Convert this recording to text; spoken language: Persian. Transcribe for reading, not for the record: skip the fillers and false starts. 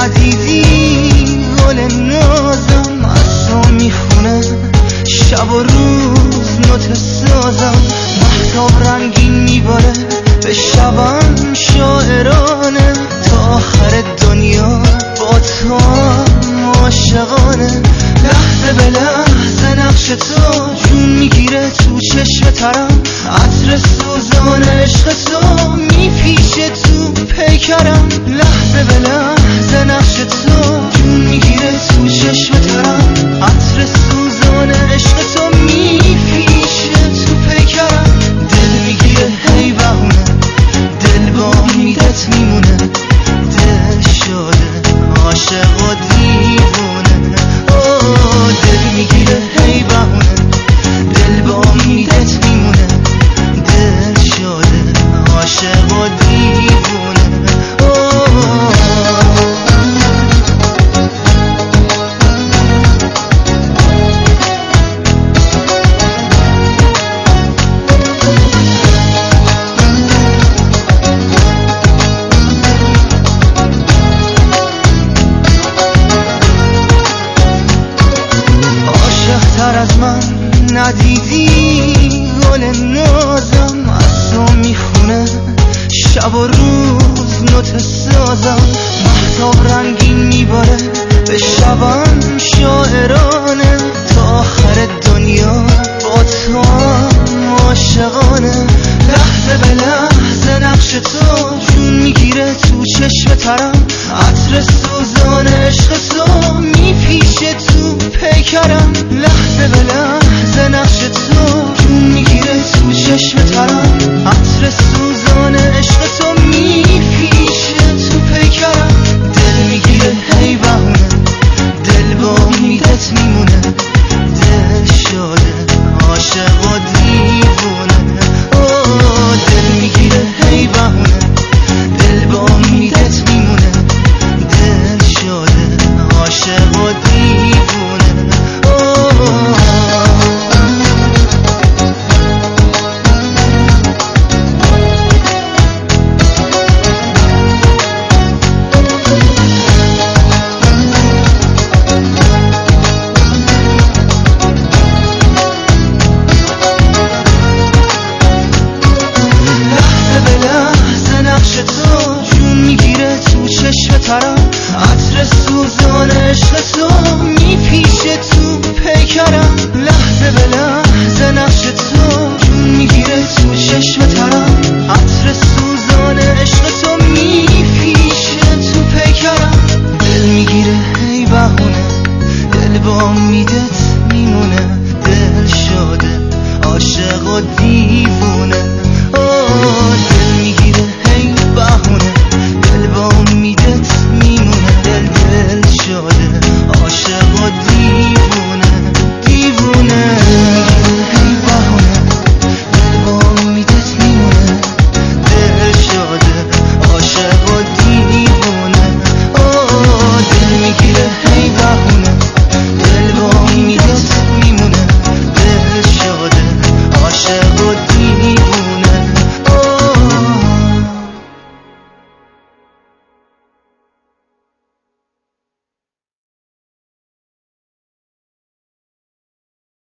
ندیدی گل نازم از تو میخونه شب و روز نوت سازم مهتاب رنگین میباره به شبم شاعرانه تا آخر دنیا با تو عاشقانه لحظه به لحظه نقش تو جون میگیره تو چشم ترم عطر سوزان عشق تو میپیچه تو پیکرم لحظه به لحظه نقش تو جون میگیره تو چشم ترم عطر سوزان عشق تو میپیچه تو پیکرم دل میگیره هی بهونه دل با امیدت میمونه دل شده عاشق و دیوونه دل میگیره هی بهونه دل با امیدت میمونه دل شده عاشق و دیوونه از من ندیدی گل نازم از تو میخونه شب و روز نوت سازم مهتاب رنگین میباره به شبم شاعرانه تا آخر دنیا با تو عاشقانه لحظه به لحظه نقش تو جون میگیره تو چشم ترم عطر سوزان عشق تو میپیچه تو پیکرم لحظه به لحظه نقش تو جون میگیره تو چشم ترم عطر سوزان عشق تو میپیچه تو پیکرم دل میگیره هی بهونه دل با امیدت میمونه دل شده عاشق و دیوونه دل میگیره هی بهونه دل با امیدت میمونه دل شده عاشق و دیوونه عطر سوزان عشق تو میپیچه تو پیکرم لحظه به لحظه نقش تو جون میگیره تو چشم ترم عطر سوزان عشق تو میپیچه تو پیکرم دل میگیره هی بهونه دل با امیدت میمونه دل شده عاشق و دیوونه دل